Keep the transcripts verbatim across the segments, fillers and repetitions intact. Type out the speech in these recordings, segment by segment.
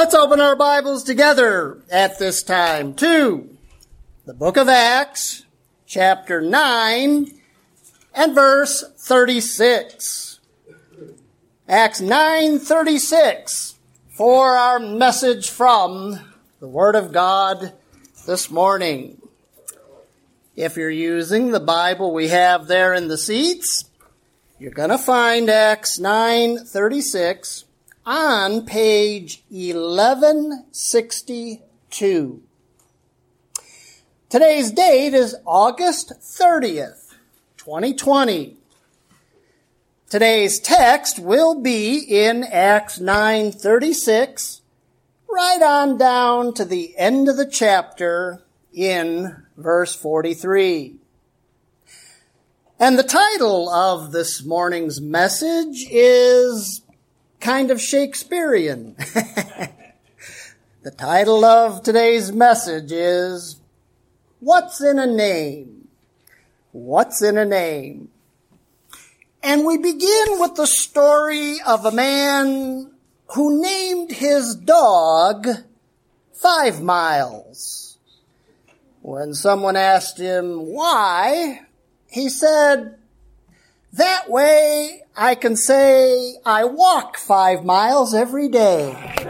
Let's open our Bibles together at this time to the book of Acts, chapter nine, and verse thirty-six. Acts nine thirty-six for our message from the Word of God this morning. If you're using the Bible we have there in the seats, you're going to find Acts nine thirty-six on page eleven sixty-two. Today's date is August thirtieth, twenty twenty. Today's text will be in Acts nine thirty-six, right on down to the end of the chapter in verse forty-three. And the title of this morning's message is kind of Shakespearean. The title of today's message is, What's in a Name? What's in a Name? And we begin with the story of a man who named his dog Five Miles. When someone asked him why, he said, that way I can say I walk five miles every day.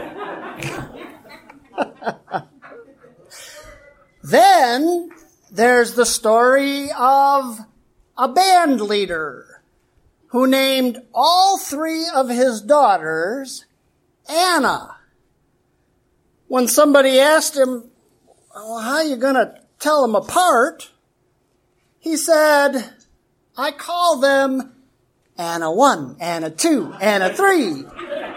Then there's the story of a band leader who named all three of his daughters Anna. When somebody asked him, well, how are you going to tell them apart? He said, I call them Anna one, Anna two, Anna three.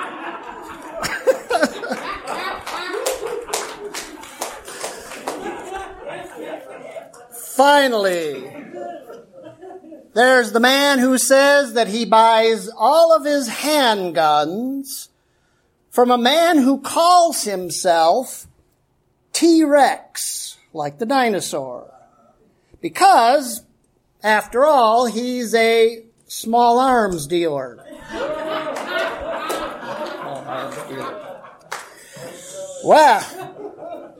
Finally, there's the man who says that he buys all of his handguns from a man who calls himself T-Rex, like the dinosaur, because after all, he's a small arms dealer. Small arms dealer. Well,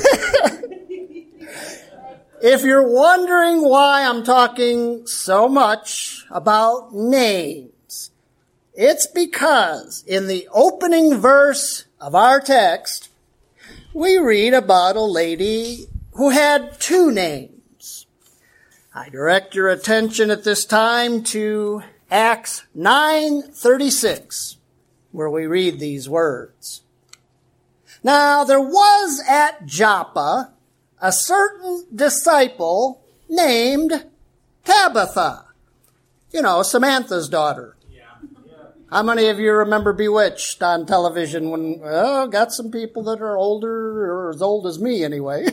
if you're wondering why I'm talking so much about names, it's because in the opening verse of our text, we read about a lady who had two names. I direct your attention at this time to Acts nine thirty-six, where we read these words. Now there was at Joppa a certain disciple named Tabitha. You know, Samantha's daughter. Yeah. Yeah. How many of you remember Bewitched on television when, oh, got some people that are older, or as old as me anyway.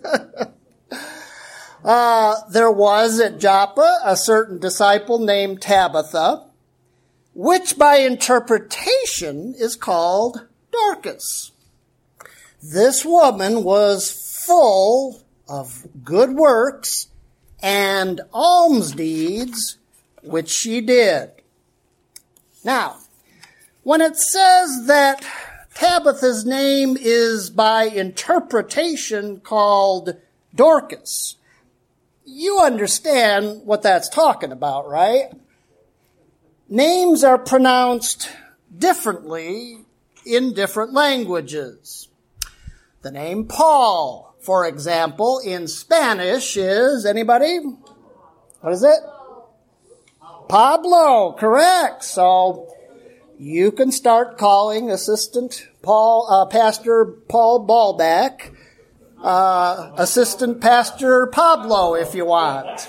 Uh, there was at Joppa a certain disciple named Tabitha, which by interpretation is called Dorcas. This woman was full of good works and alms deeds, which she did. Now, when it says that Tabitha's name is by interpretation called Dorcas, you understand what that's talking about, right? Names are pronounced differently in different languages. The name Paul, for example, in Spanish is, anybody? What is it? Pablo, correct. So you can start calling Assistant Paul, uh, Pastor Paul Ballback, Uh, Assistant Pastor Pablo, if you want.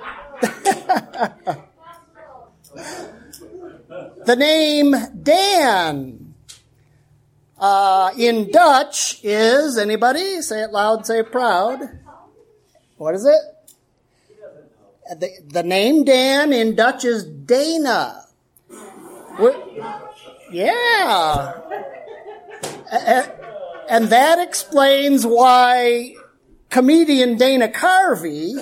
The name Dan uh, in Dutch is, anybody? Say it loud, say it proud. What is it? The, the name Dan in Dutch is Dana. We're, yeah. Uh, And that explains why comedian Dana Carvey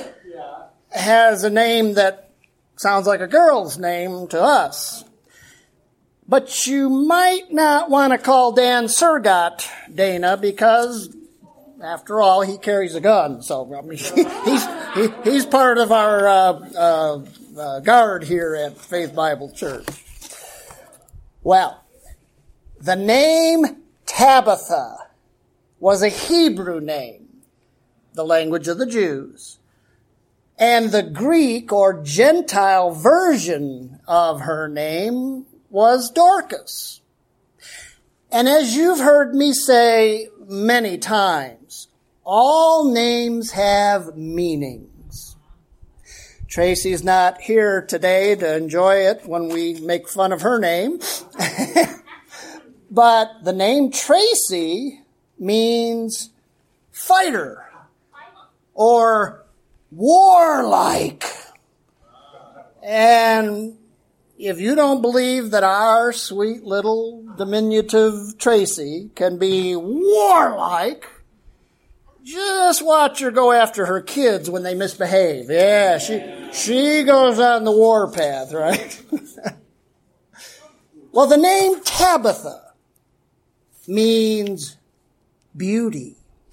has a name that sounds like a girl's name to us. But you might not want to call Dan Surgott Dana because, after all, he carries a gun. So I mean, he's he, he's part of our uh, uh, uh, guard here at Faith Bible Church. Well, the name Tabitha was a Hebrew name, the language of the Jews. And the Greek or Gentile version of her name was Dorcas. And as you've heard me say many times, all names have meanings. Tracy's not here today to enjoy it when we make fun of her name. But the name Tracy means fighter or warlike. And if you don't believe that our sweet little diminutive Tracy can be warlike, just watch her go after her kids when they misbehave. Yeah, she she goes on the war path, right? Well, the name Tabitha means beauty.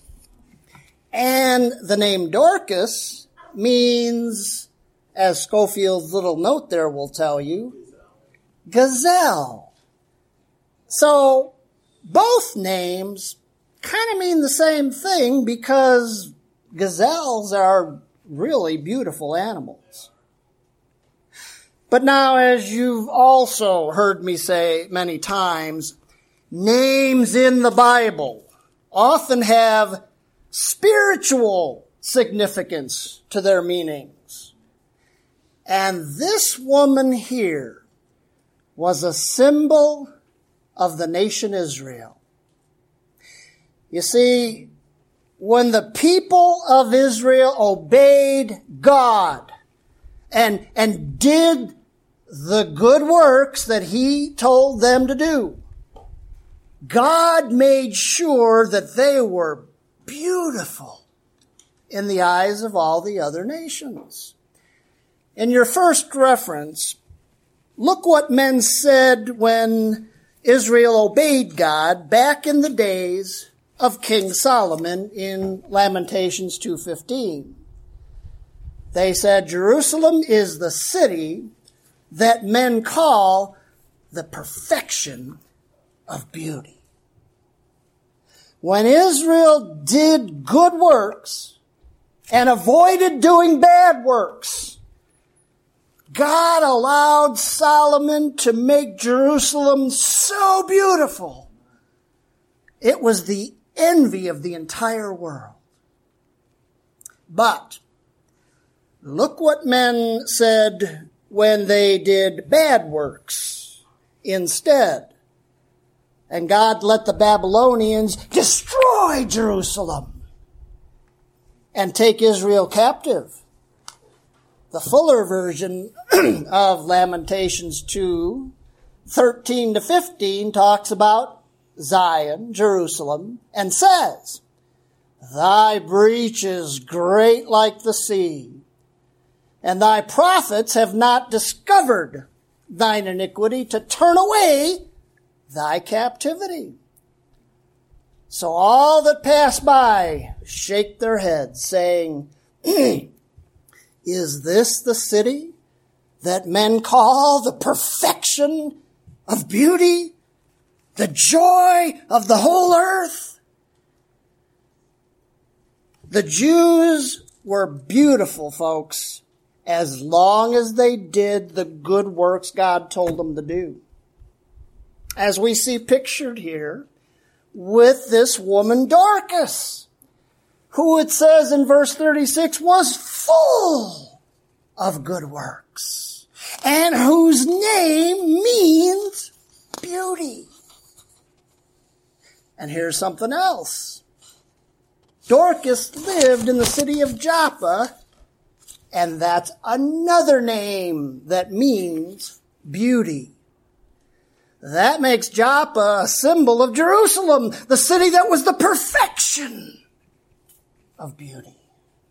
And the name Dorcas means, as Schofield's little note there will tell you, gazelle. So both names kind of mean the same thing because gazelles are really beautiful animals. But now, as you've also heard me say many times, names in the Bible often have spiritual significance to their meanings. And this woman here was a symbol of the nation Israel. You see, when the people of Israel obeyed God and, and did the good works that He told them to do, God made sure that they were beautiful in the eyes of all the other nations. In your first reference, look what men said when Israel obeyed God back in the days of King Solomon in Lamentations two fifteen. They said, Jerusalem is the city that men call the perfection of beauty. When Israel did good works and avoided doing bad works, God allowed Solomon to make Jerusalem so beautiful. It was the envy of the entire world. But look what men said when they did bad works instead. And God let the Babylonians destroy Jerusalem and take Israel captive. The fuller version of Lamentations two, thirteen to fifteen talks about Zion, Jerusalem, and says, Thy breach is great like the sea, and thy prophets have not discovered thine iniquity to turn away thy captivity. So all that pass by shake their heads, saying, Is this the city that men call the perfection of beauty, the joy of the whole earth? The Jews were beautiful, folks, as long as they did the good works God told them to do. As we see pictured here with this woman Dorcas, who it says in verse thirty-six was full of good works, and whose name means beauty. And here's something else. Dorcas lived in the city of Joppa, and that's another name that means beauty. That makes Joppa a symbol of Jerusalem, the city that was the perfection of beauty.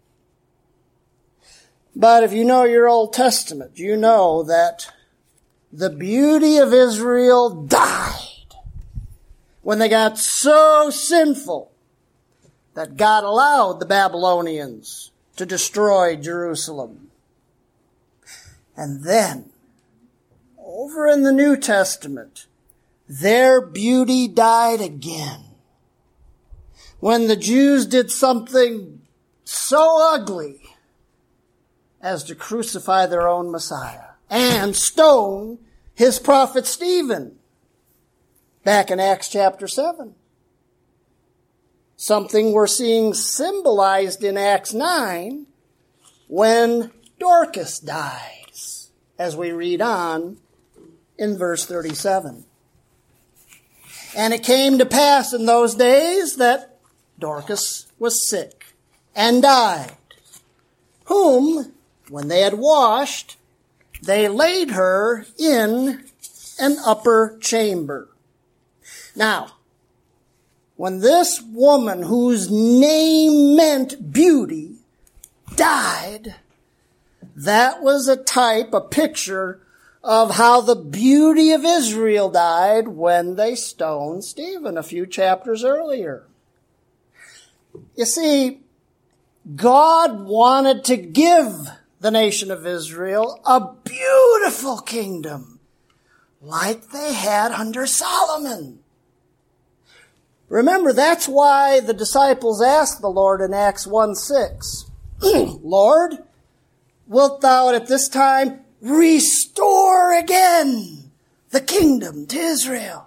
But if you know your Old Testament, you know that the beauty of Israel died when they got so sinful that God allowed the Babylonians to destroy Jerusalem. And then, over in the New Testament, their beauty died again when the Jews did something so ugly as to crucify their own Messiah and stone his prophet Stephen back in Acts chapter seven. Something we're seeing symbolized in Acts nine when Dorcas dies, as we read on in verse thirty-seven. And it came to pass in those days that Dorcas was sick and died, whom, when they had washed, they laid her in an upper chamber. Now, when this woman, whose name meant beauty, died, that was a type, a picture of how the beauty of Israel died when they stoned Stephen a few chapters earlier. You see, God wanted to give the nation of Israel a beautiful kingdom like they had under Solomon. Remember, that's why the disciples asked the Lord in Acts one six, Lord, wilt thou at this time restore again the kingdom to Israel?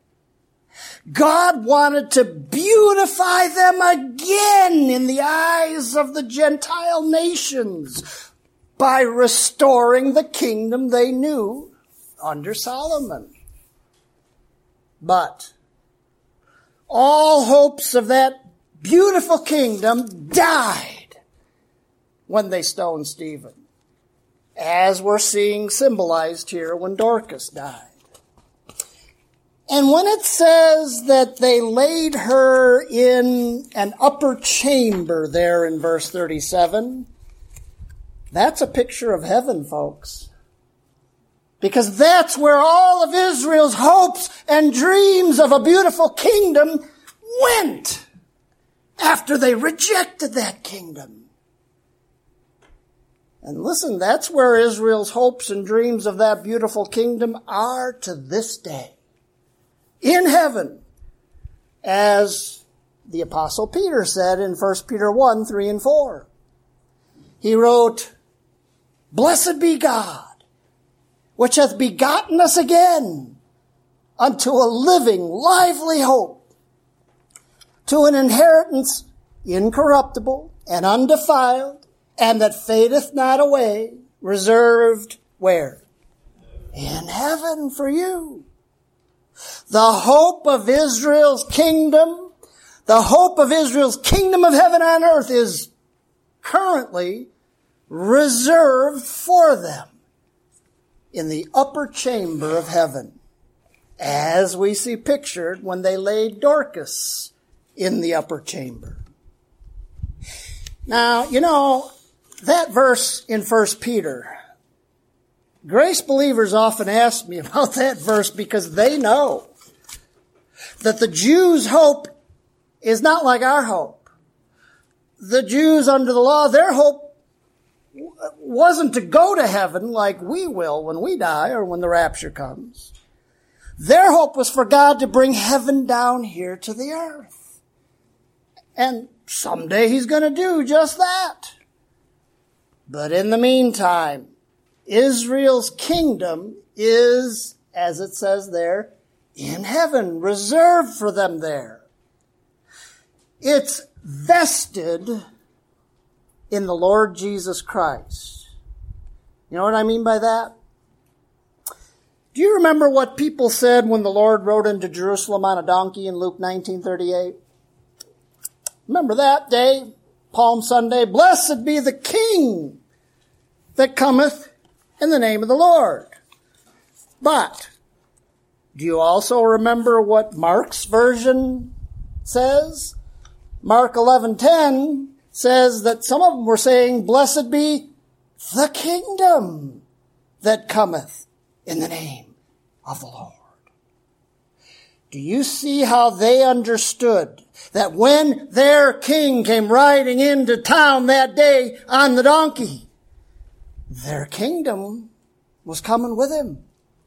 God wanted to beautify them again in the eyes of the Gentile nations by restoring the kingdom they knew under Solomon. But all hopes of that beautiful kingdom died when they stoned Stephen, as we're seeing symbolized here when Dorcas died. And when it says that they laid her in an upper chamber there in verse thirty-seven, that's a picture of heaven, folks. Because that's where all of Israel's hopes and dreams of a beautiful kingdom went after they rejected that kingdom. And listen, that's where Israel's hopes and dreams of that beautiful kingdom are to this day. In heaven, as the Apostle Peter said in First Peter one, three and four. He wrote, Blessed be God, which hath begotten us again unto a living, lively hope, to an inheritance incorruptible and undefiled, and that fadeth not away, reserved where? In heaven for you. The hope of Israel's kingdom, the hope of Israel's kingdom of heaven on earth is currently reserved for them in the upper chamber of heaven, as we see pictured when they laid Dorcas in the upper chamber. Now, you know, that verse in First Peter, grace believers often ask me about that verse because they know that the Jews' hope is not like our hope. The Jews under the law, their hope wasn't to go to heaven like we will when we die or when the rapture comes. Their hope was for God to bring heaven down here to the earth. And someday he's going to do just that. But in the meantime, Israel's kingdom is, as it says there, in heaven, reserved for them there. It's vested in the Lord Jesus Christ. You know what I mean by that? Do you remember what people said when the Lord rode into Jerusalem on a donkey in Luke nineteen thirty-eight? Remember that day, Palm Sunday? Blessed be the King that cometh in the name of the Lord. But do you also remember what Mark's version says? Mark eleven ten says that some of them were saying, Blessed be the kingdom that cometh in the name of the Lord. Do you see how they understood that when their king came riding into town that day on the donkey, their kingdom was coming with him?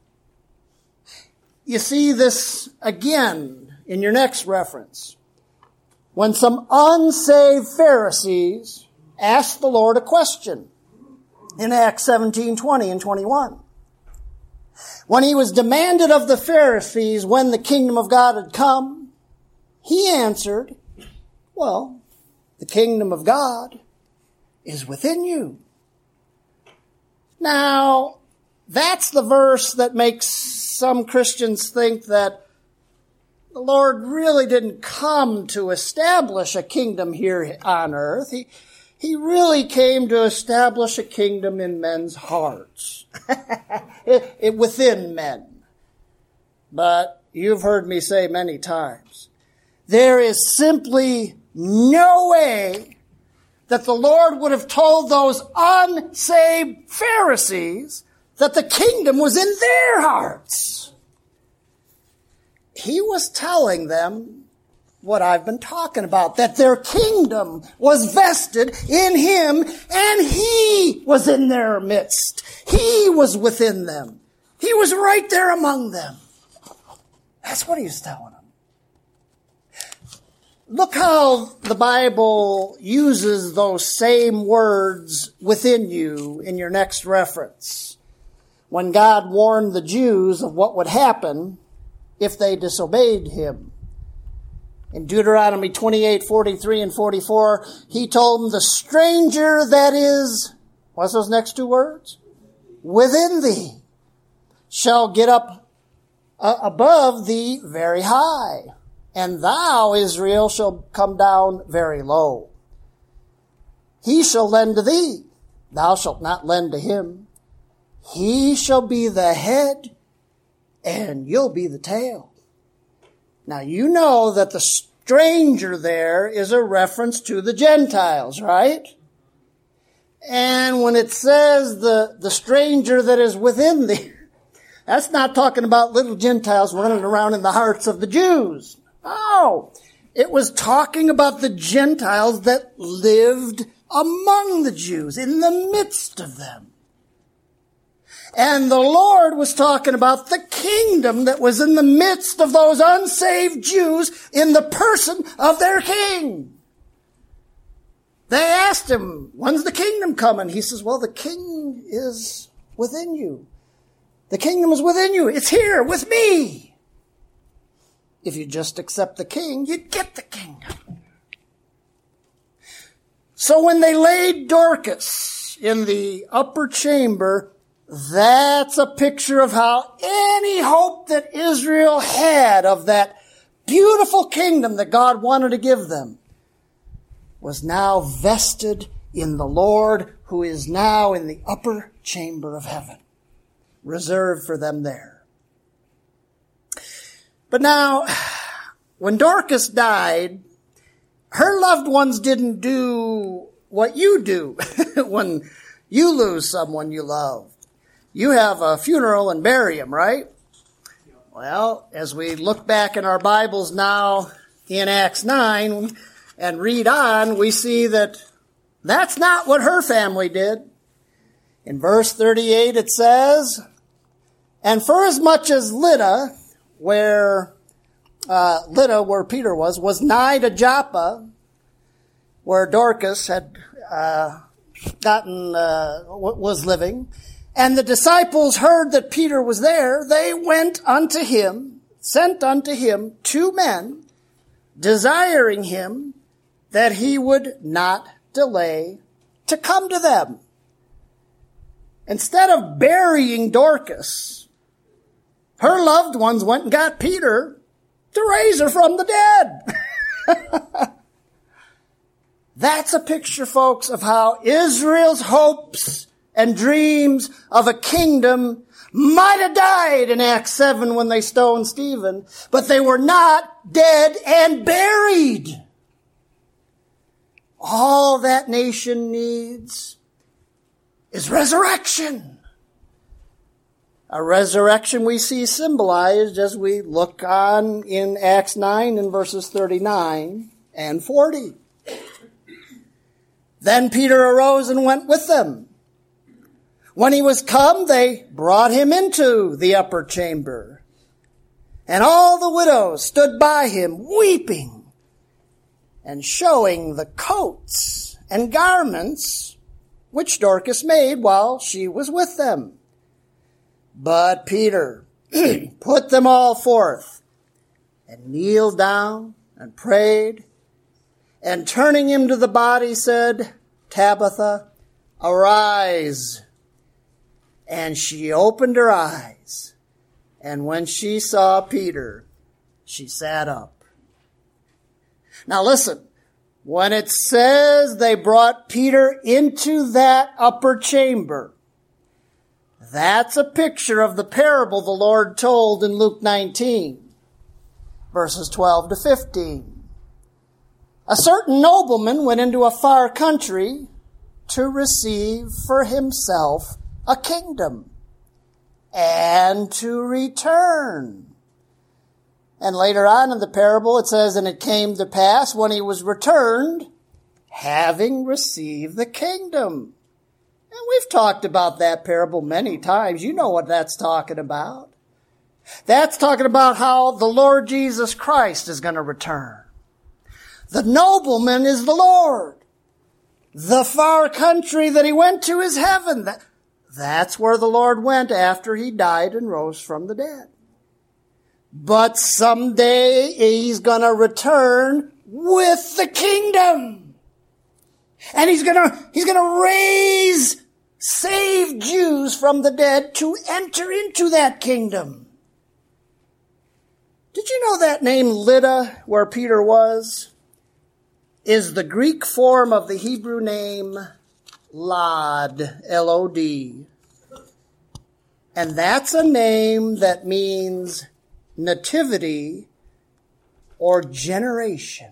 You see this again in your next reference, when some unsaved Pharisees asked the Lord a question in Acts seventeen, twenty and twenty-one. When he was demanded of the Pharisees when the kingdom of God had come, he answered, well, the kingdom of God is within you. Now, that's the verse that makes some Christians think that the Lord really didn't come to establish a kingdom here on earth. He, he really came to establish a kingdom in men's hearts, it, it, within men. But you've heard me say many times, there is simply no way that the Lord would have told those unsaved Pharisees that the kingdom was in their hearts. He was telling them what I've been talking about, that their kingdom was vested in him and he was in their midst. He was within them. He was right there among them. That's what he was telling them. Look how the Bible uses those same words within you in your next reference. When God warned the Jews of what would happen if they disobeyed him. In Deuteronomy twenty-eight, forty-three and forty-four, he told them, the stranger that is, what's those next two words? Within thee shall get up uh, above thee very high, and thou, Israel, shall come down very low. He shall lend to thee, thou shalt not lend to him. He shall be the head, and you'll be the tail. Now, you know that the stranger there is a reference to the Gentiles, right? And when it says the, the stranger that is within thee, that's not talking about little Gentiles running around in the hearts of the Jews. No, it was talking about the Gentiles that lived among the Jews, in the midst of them. And the Lord was talking about the kingdom that was in the midst of those unsaved Jews in the person of their king. They asked him, when's the kingdom coming? He says, well, the king is within you. The kingdom is within you. It's here with me. If you just accept the king, you'd get the kingdom. So when they laid Dorcas in the upper chamber, that's a picture of how any hope that Israel had of that beautiful kingdom that God wanted to give them was now vested in the Lord, who is now in the upper chamber of heaven, reserved for them there. But now, when Dorcas died, her loved ones didn't do what you do when you lose someone you love. You have a funeral and bury him, right? Well, as we look back in our Bibles now in Acts nine and read on, we see that that's not what her family did. In verse thirty-eight it says, and for as much as Lydda, where uh, Lydda, where Peter was, was nigh to Joppa, where Dorcas had uh, gotten uh, was living, and the disciples heard that Peter was there, they went unto him, sent unto him two men, desiring him that he would not delay to come to them. Instead of burying Dorcas, her loved ones went and got Peter to raise her from the dead. That's a picture, folks, of how Israel's hopes and dreams of a kingdom might have died in Acts seven when they stoned Stephen, but they were not dead and buried. All that nation needs is resurrection. A resurrection we see symbolized as we look on in Acts nine in verses thirty-nine and forty. Then Peter arose and went with them. When he was come, they brought him into the upper chamber. And all the widows stood by him, weeping, and showing the coats and garments which Dorcas made while she was with them. But Peter put them all forth, and kneeled down and prayed, and turning him to the body said, Tabitha, arise. And she opened her eyes, and when she saw Peter, she sat up. Now listen, when it says they brought Peter into that upper chamber, that's a picture of the parable the Lord told in Luke nineteen, verses twelve to fifteen. A certain nobleman went into a far country to receive for himself a kingdom and to return. And later on in the parable it says, and it came to pass when he was returned, having received the kingdom. And we've talked about that parable many times. You know what that's talking about. That's talking about how the Lord Jesus Christ is going to return. The nobleman is the Lord. The far country that he went to is heaven. That, that's where the Lord went after he died and rose from the dead. But someday he's going to return with the kingdom. And he's going to, he's going to raise saved Jews from the dead to enter into that kingdom. Did you know that name Lydda, where Peter was, is the Greek form of the Hebrew name Lod, L O D. And that's a name that means nativity or generation.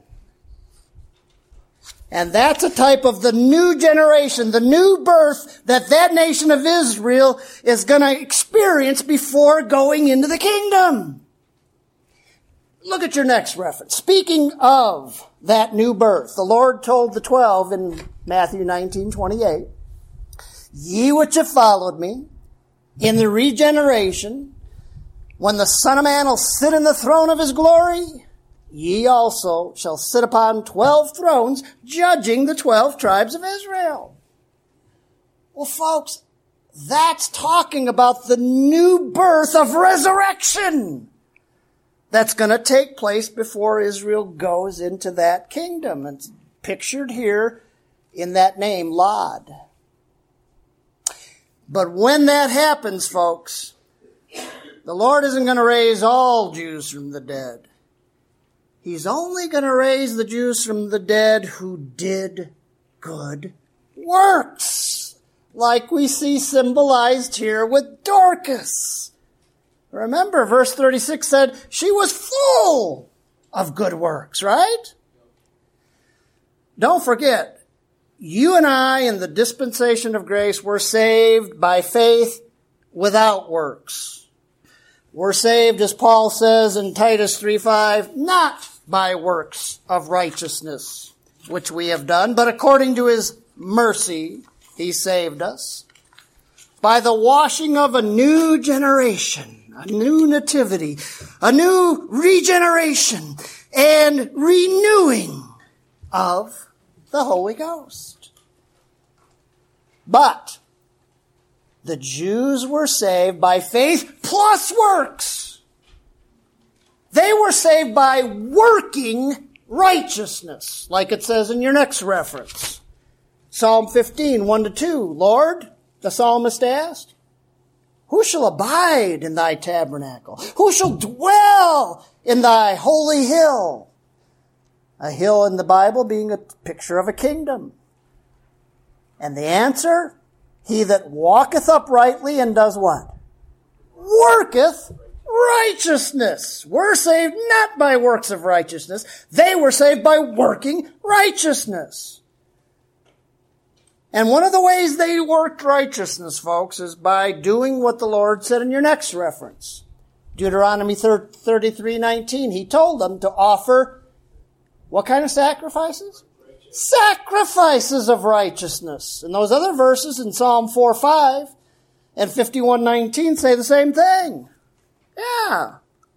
And that's a type of the new generation, the new birth that that nation of Israel is going to experience before going into the kingdom. Look at your next reference. Speaking of that new birth, the Lord told the twelve in Matthew nineteen twenty-eight, ye which have followed me in the regeneration, when the Son of Man will sit in the throne of his glory, ye also shall sit upon twelve thrones, judging the twelve tribes of Israel. Well, folks, that's talking about the new birth of resurrection that's going to take place before Israel goes into that kingdom. It's pictured here in that name, Lod. But when that happens, folks, the Lord isn't going to raise all Jews from the dead. He's only going to raise the Jews from the dead who did good works, like we see symbolized here with Dorcas. Remember, verse thirty-six said she was full of good works, right? Don't forget, you and I in the dispensation of grace were saved by faith without works. We're saved, as Paul says in Titus three five, not by works of righteousness, which we have done, but according to his mercy, he saved us by the washing of a new generation, a new nativity, a new regeneration, and renewing of the Holy Ghost. But the Jews were saved by faith plus works. They were saved by working righteousness, like it says in your next reference. Psalm fifteen, one to two. Lord, the psalmist asked, who shall abide in thy tabernacle? Who shall dwell in thy holy hill? A hill in the Bible being a picture of a kingdom. And the answer, he that walketh uprightly and does what? Worketh righteousness. We're saved not by works of righteousness. They were saved by working righteousness. And one of the ways they worked righteousness, folks, is by doing what the Lord said in your next reference. Deuteronomy thirty-three nineteen. He told them to offer what kind of sacrifices? Sacrifices of righteousness. And those other verses in Psalm four five and fifty-one nineteen say the same thing. Yeah.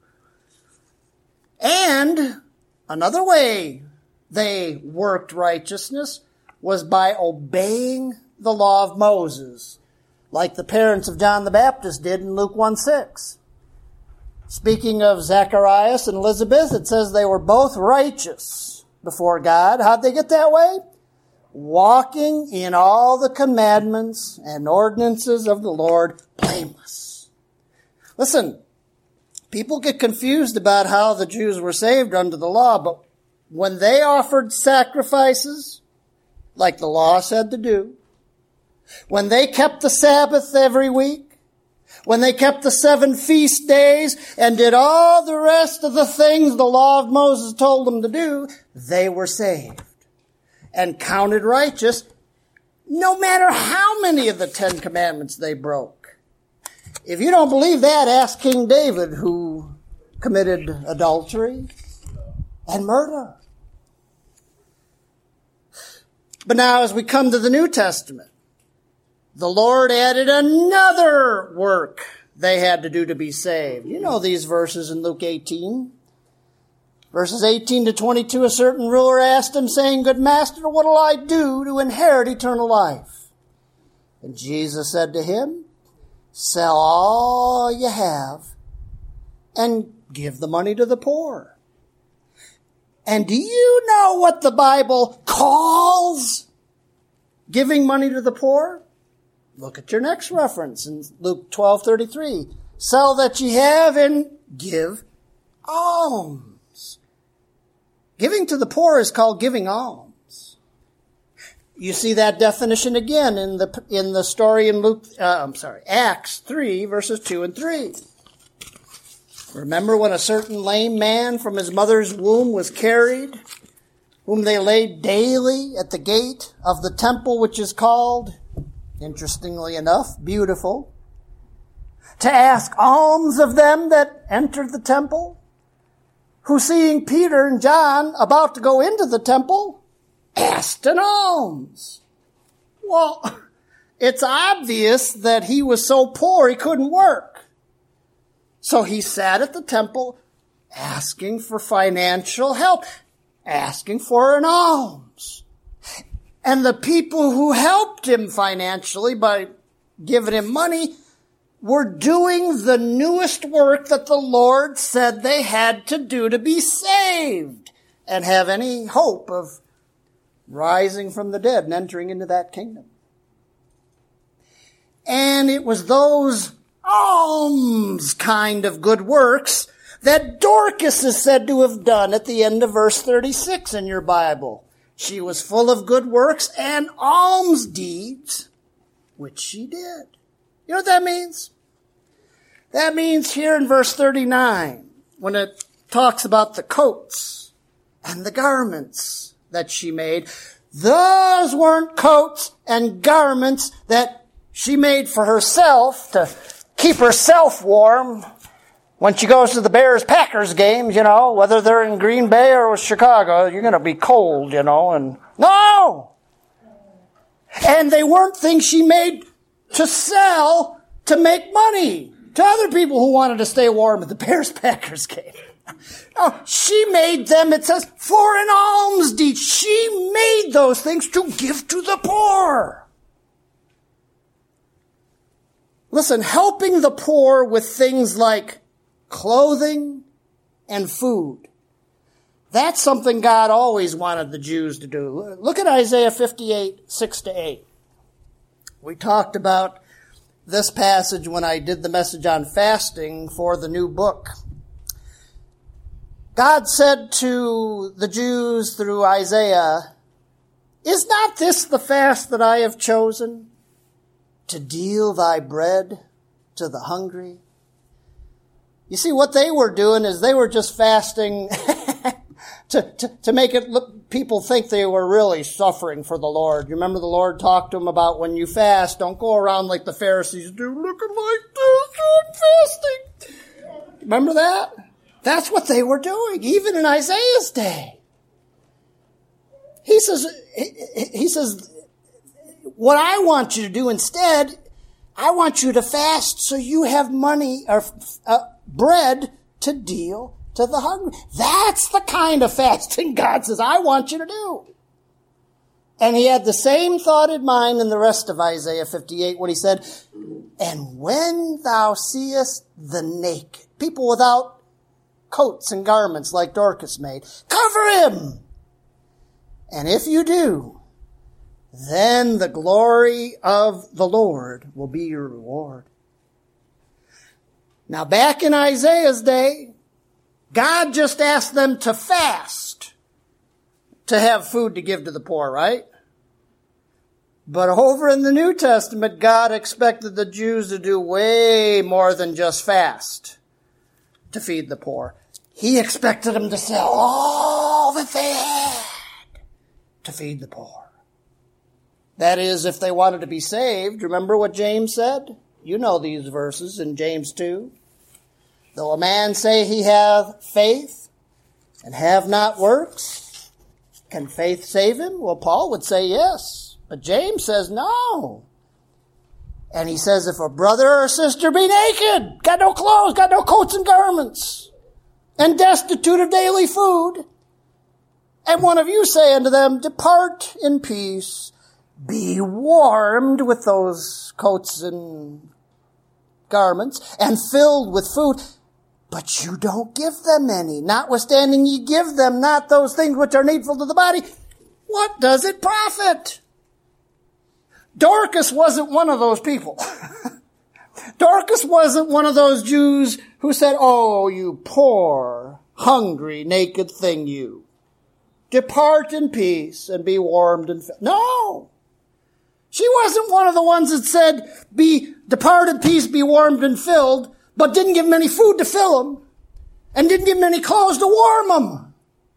And another way they worked righteousness was by obeying the law of Moses, like the parents of John the Baptist did in Luke one six. Speaking of Zacharias and Elizabeth, it says they were both righteous before God. How'd they get that way? Walking in all the commandments and ordinances of the Lord blameless. Listen, people get confused about how the Jews were saved under the law, but when they offered sacrifices, like the law said to do, when they kept the Sabbath every week, when they kept the seven feast days and did all the rest of the things the law of Moses told them to do, they were saved and counted righteous no matter how many of the Ten Commandments they broke. If you don't believe that, ask King David, who committed adultery and murder. But now as we come to the New Testament, the Lord added another work they had to do to be saved. You know these verses in Luke eighteen. Verses eighteen to twenty-two, a certain ruler asked him, saying, Good master, what will I do to inherit eternal life? And Jesus said to him, Sell all you have and give the money to the poor. And do you know what the Bible calls giving money to the poor? Look at your next reference in Luke twelve thirty-three. Sell that ye have and give alms. Giving to the poor is called giving alms. You see that definition again in the in the story in Luke. Uh, I'm sorry, Acts three verses two and three. Remember when a certain lame man from his mother's womb was carried, whom they laid daily at the gate of the temple, which is called, interestingly enough, Beautiful, to ask alms of them that entered the temple, who seeing Peter and John about to go into the temple, asked an alms. Well, it's obvious that he was so poor he couldn't work. So he sat at the temple asking for financial help, asking for an alms. And the people who helped him financially by giving him money were doing the newest work that the Lord said they had to do to be saved and have any hope of rising from the dead and entering into that kingdom. And it was those alms kind of good works that Dorcas is said to have done at the end of verse thirty-six in your Bible. She was full of good works and alms deeds, which she did. You know what that means? That means here in verse thirty-nine, when it talks about the coats and the garments that she made, those weren't coats and garments that she made for herself to keep herself warm when she goes to the Bears-Packers games, you know, whether they're in Green Bay or Chicago, you're going to be cold, you know, and no! And they weren't things she made to sell to make money to other people who wanted to stay warm at the Bears-Packers game. No, she made them, it says, for an alms deed. She made those things to give to the poor. Listen, helping the poor with things like clothing and food, that's something God always wanted the Jews to do. Look at Isaiah fifty-eight, six to eight. We talked about this passage when I did the message on fasting for the new book. God said to the Jews through Isaiah, Is not this the fast that I have chosen? To deal thy bread to the hungry. You see, what they were doing is they were just fasting to, to, to make it look, people think they were really suffering for the Lord. You remember the Lord talked to them about when you fast, don't go around like the Pharisees do, looking like this, I'm fasting. Remember that? That's what they were doing, even in Isaiah's day. He says, he, he says, what I want you to do instead, I want you to fast so you have money or uh, bread to deal to the hungry. That's the kind of fasting God says I want you to do. And he had the same thought in mind in the rest of Isaiah fifty-eight when he said, and when thou seest the naked, people without coats and garments like Dorcas made, cover him. And if you do, then the glory of the Lord will be your reward. Now back in Isaiah's day, God just asked them to fast to have food to give to the poor, right? But over in the New Testament, God expected the Jews to do way more than just fast to feed the poor. He expected them to sell all that they had to feed the poor. That is, if they wanted to be saved. Remember what James said? You know these verses in James two. Though a man say he hath faith and have not works, can faith save him? Well, Paul would say yes. But James says no. And he says if a brother or sister be naked, got no clothes, got no coats and garments, and destitute of daily food, and one of you say unto them, depart in peace, be warmed with those coats and garments, and filled with food, but you don't give them any, notwithstanding ye give them not those things which are needful to the body, what does it profit? Dorcas wasn't one of those people. Dorcas wasn't one of those Jews who said, oh, you poor, hungry, naked thing, you. Depart in peace and be warmed and filled. No. She wasn't one of the ones that said, be, depart in peace, be warmed and filled, but didn't give them any food to fill them and didn't give them any clothes to warm them.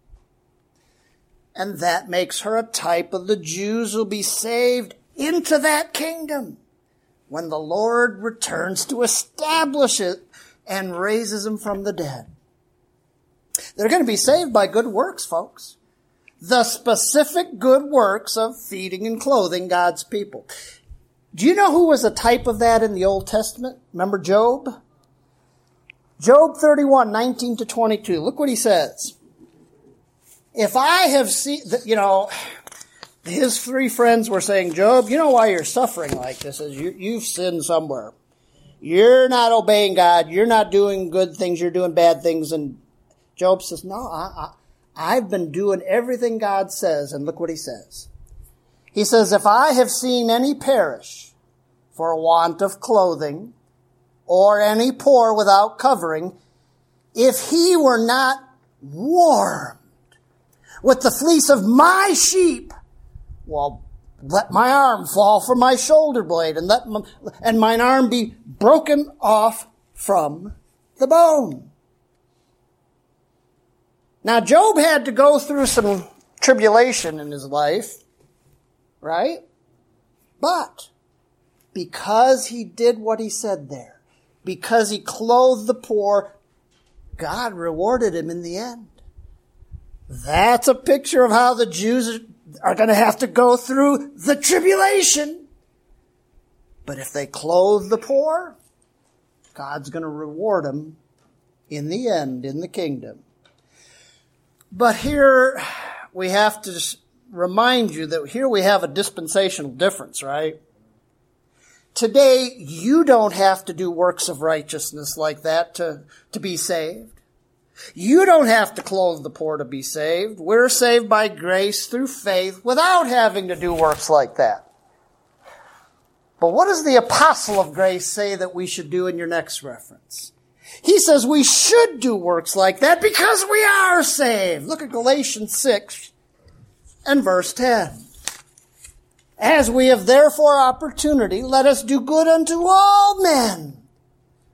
And that makes her a type of the Jews who'll be saved into that kingdom when the Lord returns to establish it and raises them from the dead. They're going to be saved by good works, folks. The specific good works of feeding and clothing God's people. Do you know who was a type of that in the Old Testament? Remember Job? Job thirty-one, nineteen to twenty-two. Look what he says. If I have seen, you know, his three friends were saying, Job, you know why you're suffering like this is you, you've sinned somewhere. You're not obeying God. You're not doing good things. You're doing bad things. And Job says, no, I, I, I've been doing everything God says. And look what he says. He says, if I have seen any perish for want of clothing or any poor without covering, if he were not warmed with the fleece of my sheep, well, let my arm fall from my shoulder blade, and let my, and mine arm be broken off from the bone. Now, Job had to go through some tribulation in his life, right? But because he did what he said there, because he clothed the poor, God rewarded him in the end. That's a picture of how the Jews are going to have to go through the tribulation. But if they clothe the poor, God's going to reward them in the end, in the kingdom. But here we have to remind you that here we have a dispensational difference, right? Today, you don't have to do works of righteousness like that to, to be saved. You don't have to clothe the poor to be saved. We're saved by grace through faith without having to do works like that. But what does the apostle of grace say that we should do in your next reference? He says we should do works like that because we are saved. Look at Galatians six and verse ten. As we have therefore opportunity, let us do good unto all men,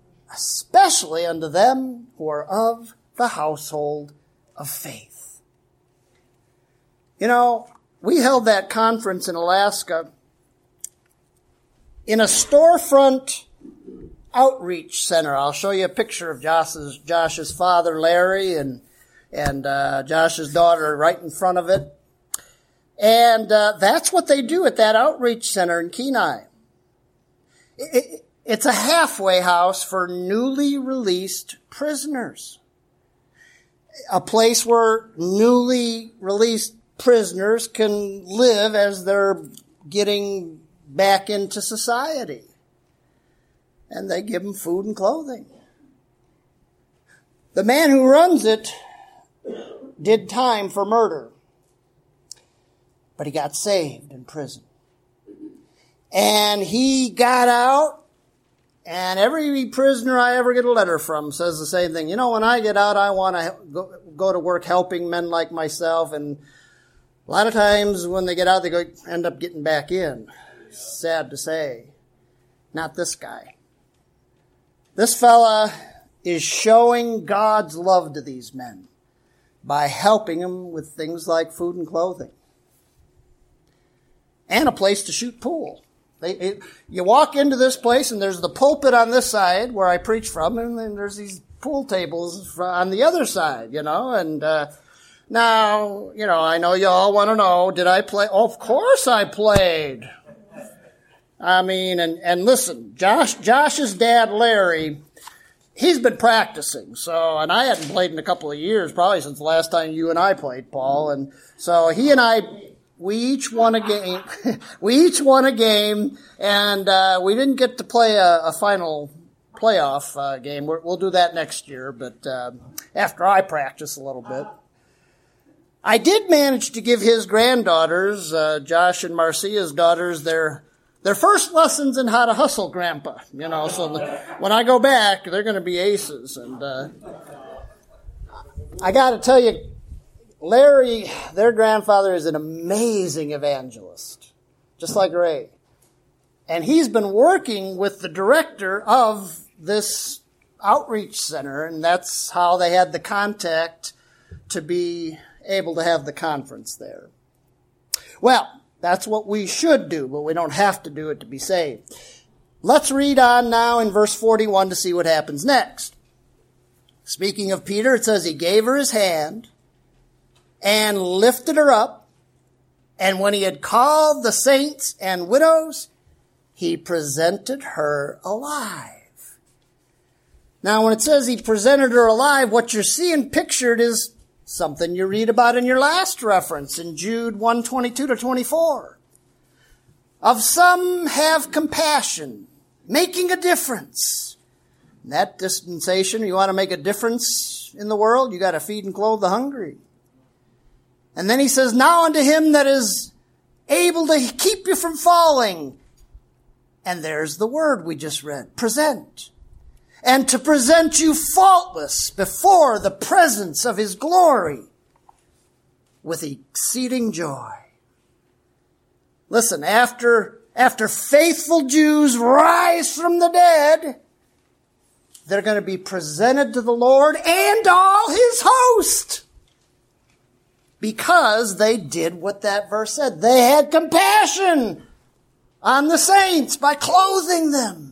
especially unto them who are of the household of faith. You know, we held that conference in Alaska in a storefront outreach center. I'll show you a picture of Josh's, Josh's father, Larry, and, and uh, Josh's daughter right in front of it. And uh, that's what they do at that outreach center in Kenai. It, it, it's a halfway house for newly released prisoners. A place where newly released prisoners can live as they're getting back into society. And they give them food and clothing. The man who runs it did time for murder. But he got saved in prison. And he got out, and every prisoner I ever get a letter from says the same thing. You know, when I get out, I want to go, go to work helping men like myself. And a lot of times when they get out, they go end up getting back in. Sad to say. Not this guy. This fella is showing God's love to these men by helping them with things like food and clothing. And a place to shoot pool. They, it, you walk into this place and there's the pulpit on this side where I preach from, and then there's these pool tables on the other side, you know. And uh, now, you know, I know you all want to know, did I play? Oh, of course I played. I mean, and, and listen, Josh, Josh's dad, Larry, he's been practicing. So, and I hadn't played in a couple of years, probably since the last time you and I played, Paul. And so he and I, we each won a game. we each won a game, and uh, we didn't get to play a, a final playoff uh, game. We're, we'll do that next year, but uh, after I practice a little bit. I did manage to give his granddaughters, uh, Josh and Marcia's daughters, their Their first lessons in how to hustle, Grandpa. You know, so the, when I go back, they're going to be aces. And uh, I got to tell you, Larry, their grandfather, is an amazing evangelist, just like Ray. And he's been working with the director of this outreach center, and that's how they had the contact to be able to have the conference there. Well, that's what we should do, but we don't have to do it to be saved. Let's read on now in verse forty-one to see what happens next. Speaking of Peter, it says he gave her his hand and lifted her up, and when he had called the saints and widows, he presented her alive. Now, when it says he presented her alive, what you're seeing pictured is something you read about in your last reference in Jude one twenty-two to twenty-four. Of some have compassion, making a difference. In that dispensation, you want to make a difference in the world, you got to feed and clothe the hungry. And then he says, now unto him that is able to keep you from falling. And there's the word we just read, present. And to present you faultless before the presence of his glory with exceeding joy. Listen, after, after faithful Jews rise from the dead, they're going to be presented to the Lord and all his host. Because they did what that verse said. They had compassion on the saints by clothing them.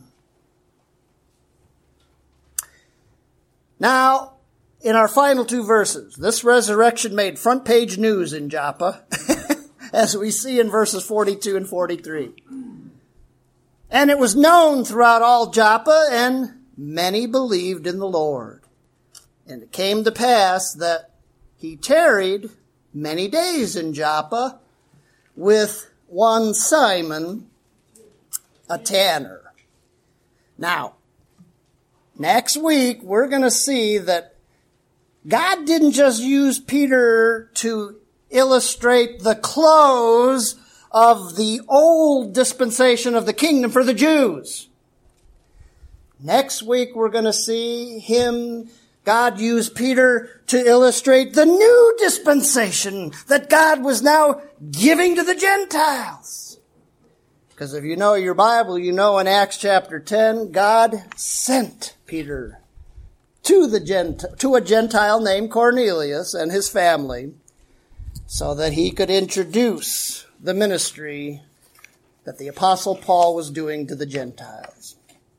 Now, in our final two verses, this resurrection made front page news in Joppa, as we see in verses forty-two and forty-three. And it was known throughout all Joppa, and many believed in the Lord. And it came to pass that he tarried many days in Joppa with one Simon, a tanner. Now, next week, we're going to see that God didn't just use Peter to illustrate the close of the old dispensation of the kingdom for the Jews. Next week, we're going to see him, God used Peter to illustrate the new dispensation that God was now giving to the Gentiles. Because if you know your Bible, you know in Acts chapter ten, God sent Peter to the Gent- to a Gentile named Cornelius and his family so that he could introduce the ministry that the Apostle Paul was doing to the Gentiles.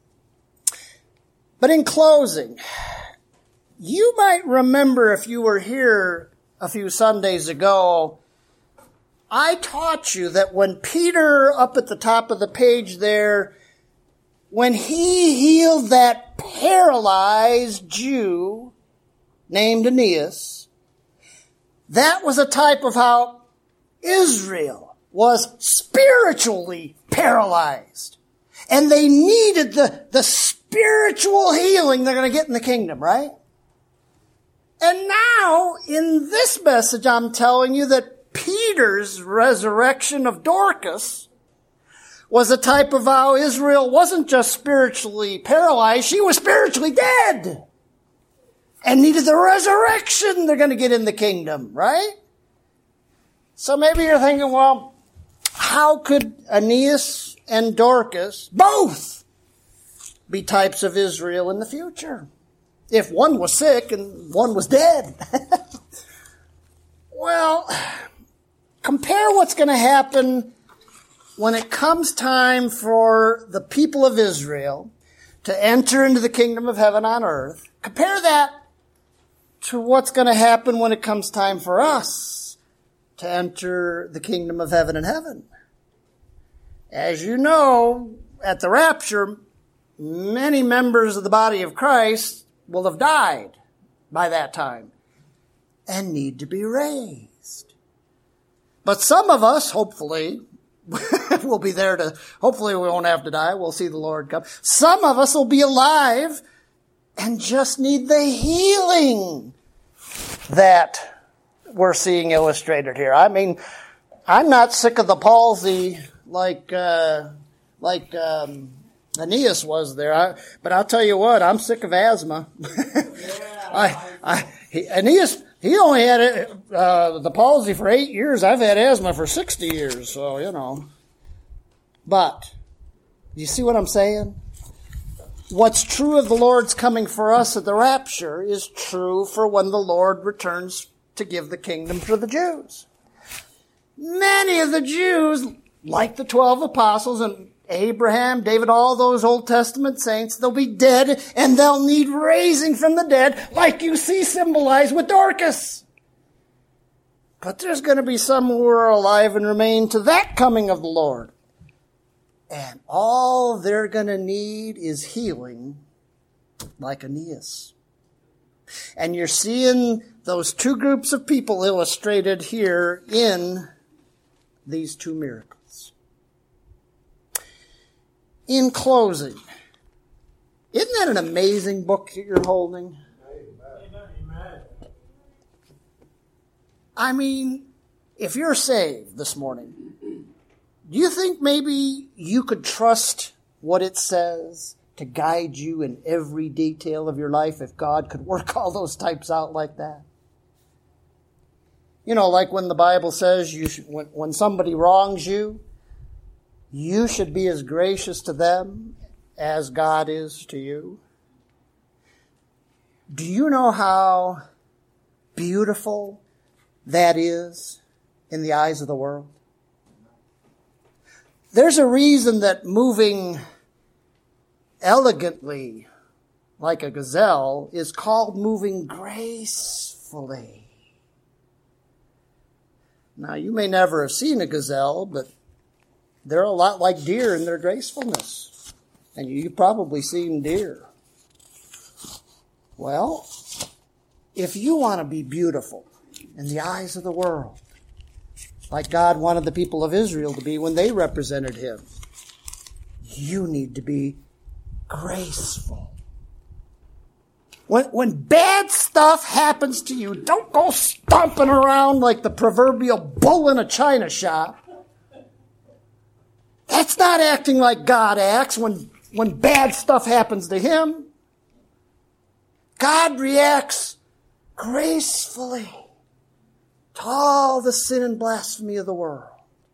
But in closing, you might remember if you were here a few Sundays ago, I taught you that when Peter, up at the top of the page there, when he healed that paralyzed Jew named Aeneas, that was a type of how Israel was spiritually paralyzed. And they needed the, the spiritual healing they're going to get in the kingdom, right? And now, in this message, I'm telling you that Peter's resurrection of Dorcas was a type of how Israel wasn't just spiritually paralyzed, she was spiritually dead. And needed the resurrection they're going to get in the kingdom, right? So maybe you're thinking, well, how could Aeneas and Dorcas both be types of Israel in the future? If one was sick and one was dead. Well, compare what's going to happen when it comes time for the people of Israel to enter into the kingdom of heaven on earth. Compare that to what's going to happen when it comes time for us to enter the kingdom of heaven in heaven. As you know, at the rapture, many members of the body of Christ will have died by that time and need to be raised. But some of us, hopefully, will be there to, hopefully we won't have to die. We'll see the Lord come. Some of us will be alive and just need the healing that we're seeing illustrated here. I mean, I'm not sick of the palsy like, uh, like, um, Aeneas was there. I, but I'll tell you what, I'm sick of asthma. yeah, I, I, he, Aeneas, he only had uh, the palsy for eight years. I've had asthma for sixty years, so, you know. But, you see what I'm saying? What's true of the Lord's coming for us at the rapture is true for when the Lord returns to give the kingdom to the Jews. Many of the Jews, like the twelve apostles and Abraham, David, all those Old Testament saints, they'll be dead and they'll need raising from the dead, like you see symbolized with Dorcas. But there's going to be some who are alive and remain to that coming of the Lord. And all they're going to need is healing like Aeneas. And you're seeing those two groups of people illustrated here in these two miracles. In closing, isn't that an amazing book that you're holding? Amen. I mean, if you're saved this morning, do you think maybe you could trust what it says to guide you in every detail of your life if God could work all those types out like that? You know, like when the Bible says you should, when, when somebody wrongs you, you should be as gracious to them as God is to you. Do you know how beautiful that is in the eyes of the world? There's a reason that moving elegantly like a gazelle is called moving gracefully. Now, you may never have seen a gazelle, but they're a lot like deer in their gracefulness. And you've probably seen deer. Well, if you want to be beautiful in the eyes of the world, like God wanted the people of Israel to be when they represented Him, you need to be graceful. When, when bad stuff happens to you, don't go stomping around like the proverbial bull in a china shop. That's not acting like God acts when, when bad stuff happens to Him. God reacts gracefully to all the sin and blasphemy of the world.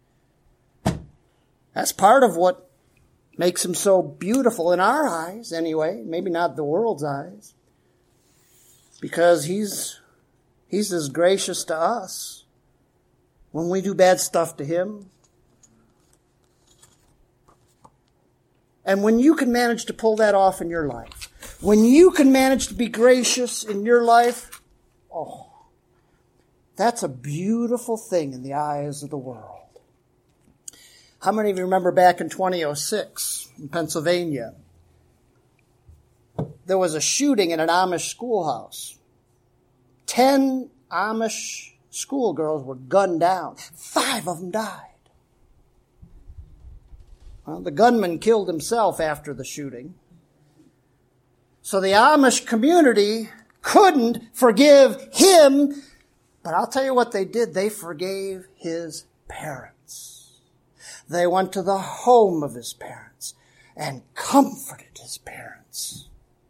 That's part of what makes Him so beautiful in our eyes, anyway. Maybe not the world's eyes. Because He's, He's as gracious to us when we do bad stuff to him. And when you can manage to pull that off in your life, when you can manage to be gracious in your life, oh, that's a beautiful thing in the eyes of the world. How many of you remember back in two thousand six in Pennsylvania? There was a shooting in an Amish schoolhouse. Ten Amish schoolgirls were gunned down. Five of them died. Well, the gunman killed himself after the shooting. So the Amish community couldn't forgive him, but I'll tell you what they did. They forgave his parents. They went to the home of his parents and comforted his parents.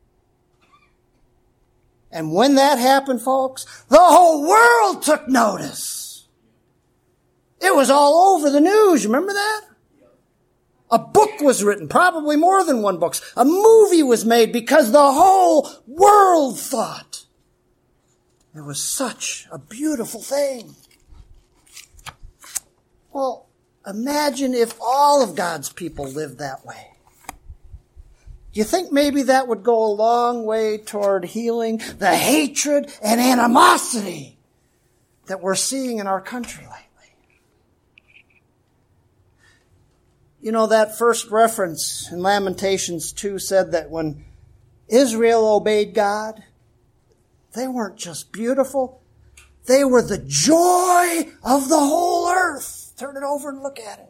And when that happened, folks, the whole world took notice. It was all over the news. Remember that? A book was written, probably more than one book. A movie was made because the whole world thought it was such a beautiful thing. Well, imagine if all of God's people lived that way. Do you think maybe that would go a long way toward healing the hatred and animosity that we're seeing in our country lately? You know, that first reference in Lamentations two said that when Israel obeyed God, they weren't just beautiful, they were the joy of the whole earth. Turn it over and look at it.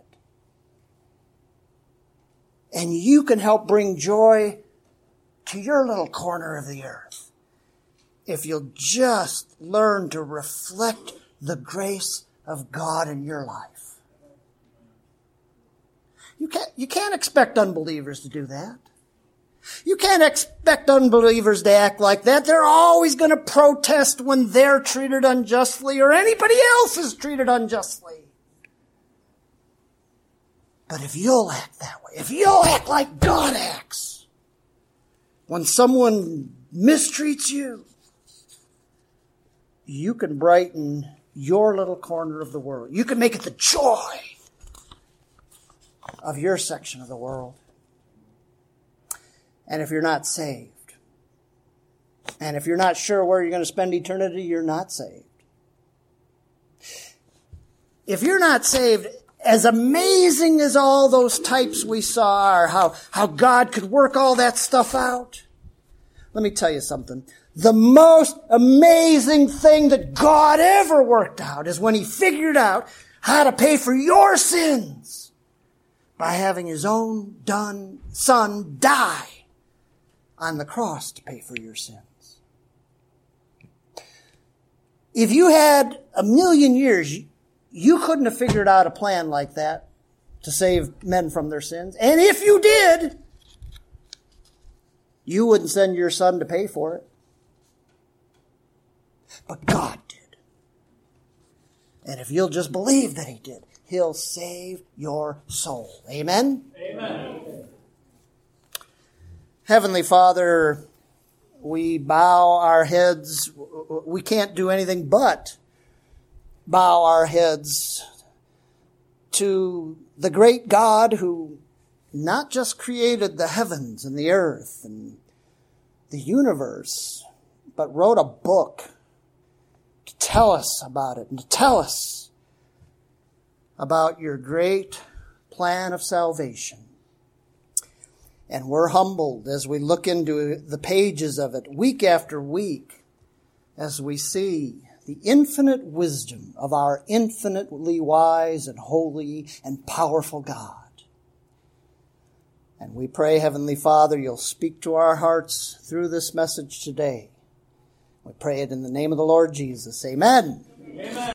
And you can help bring joy to your little corner of the earth if you'll just learn to reflect the grace of God in your life. You can't, you can't expect unbelievers to do that. You can't expect unbelievers to act like that. They're always going to protest when they're treated unjustly or anybody else is treated unjustly. But if you'll act that way, if you'll act like God acts, when someone mistreats you, you can brighten your little corner of the world. You can make it the joy of your section of the world. And if you're not saved, and if you're not sure where you're going to spend eternity, you're not saved. If you're not saved, as amazing as all those types we saw are, how, how God could work all that stuff out, let me tell you something. The most amazing thing that God ever worked out is when he figured out how to pay for your sins by having his own done son die on the cross to pay for your sins. If you had a million years, you couldn't have figured out a plan like that to save men from their sins. And if you did, you wouldn't send your son to pay for it. But God did. And if you'll just believe that he did, he'll save your soul. Amen? Amen. Heavenly Father, we bow our heads. We can't do anything but bow our heads to the great God who not just created the heavens and the earth and the universe, but wrote a book to tell us about it and to tell us about your great plan of salvation. And we're humbled as we look into the pages of it week after week as we see the infinite wisdom of our infinitely wise and holy and powerful God. And we pray, Heavenly Father, you'll speak to our hearts through this message today. We pray it in the name of the Lord Jesus. Amen. Amen.